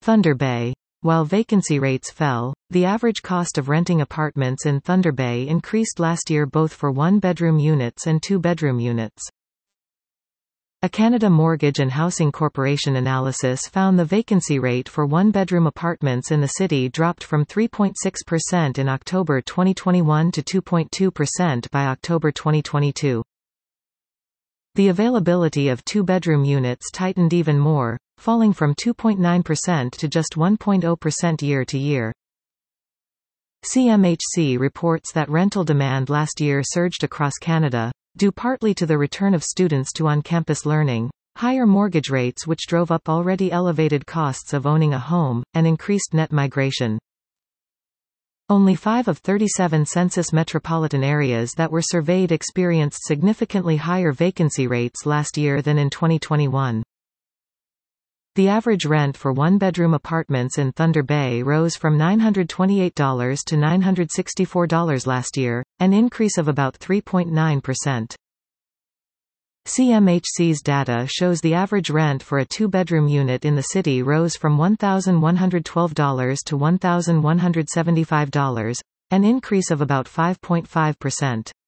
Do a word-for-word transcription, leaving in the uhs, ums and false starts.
Thunder Bay. While vacancy rates fell, the average cost of renting apartments in Thunder Bay increased last year both for one-bedroom units and two-bedroom units. A Canada Mortgage and Housing Corporation analysis found the vacancy rate for one-bedroom apartments in the city dropped from three point six percent in October twenty twenty-one to two point two percent by October twenty twenty-two. The availability of two-bedroom units tightened even more, falling from two point nine percent to just one point zero percent year to year. C M H C reports that rental demand last year surged across Canada, due partly to the return of students to on-campus learning, higher mortgage rates which drove up already elevated costs of owning a home, and increased net migration. Only five of thirty-seven census metropolitan areas that were surveyed experienced significantly higher vacancy rates last year than in twenty twenty-one. The average rent for one-bedroom apartments in Thunder Bay rose from nine hundred twenty-eight dollars to nine hundred sixty-four dollars last year, an increase of about three point nine percent. C M H C's data shows the average rent for a two-bedroom unit in the city rose from one thousand one hundred twelve dollars to one thousand one hundred seventy-five dollars, an increase of about five point five percent.